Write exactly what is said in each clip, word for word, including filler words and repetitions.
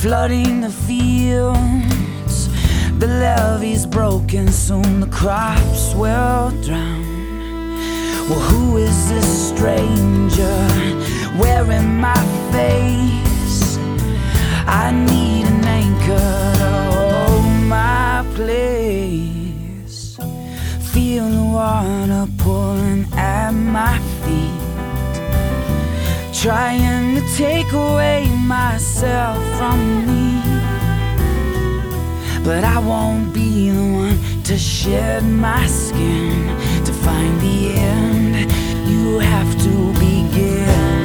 flooding the fields. The levee's broken, soon the crops will drown. Well, who is this stranger wearing my face? I need an anchor to hold my place. Feel the water pulling at my feet, trying to take away myself from me. But I won't be the one to shed my skin. To find the end, you have to begin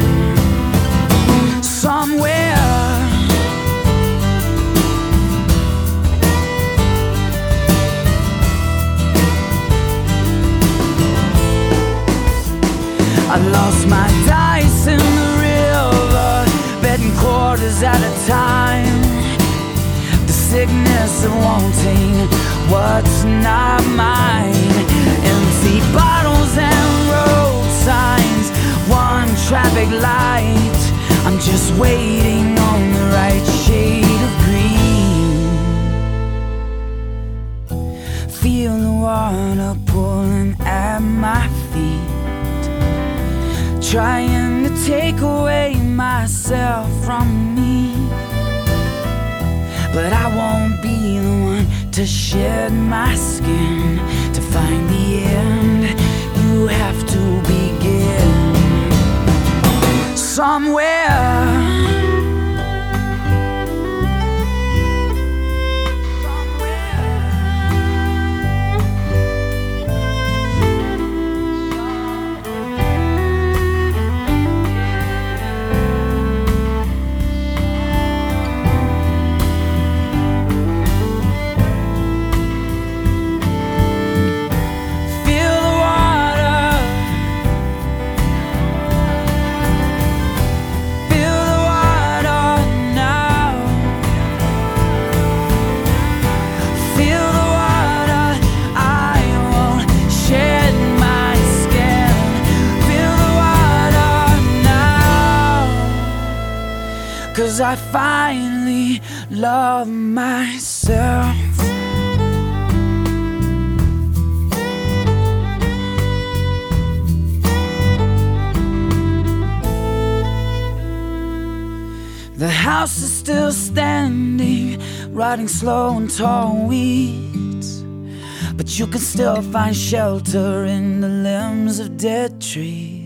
somewhere. I lost my dice in the river, betting quarters at a time. The sickness of wanting what's not mine. Empty bottles and road signs, one traffic light. I'm just waiting on the right shade of green. Feel the water pulling at my feet, trying to take away myself from me. But I won't be the one to shed my skin. To find the end, you have to begin somewhere. Cause I finally love myself. The house is still standing, rotting slow and tall weeds, but you can still find shelter in the limbs of dead trees.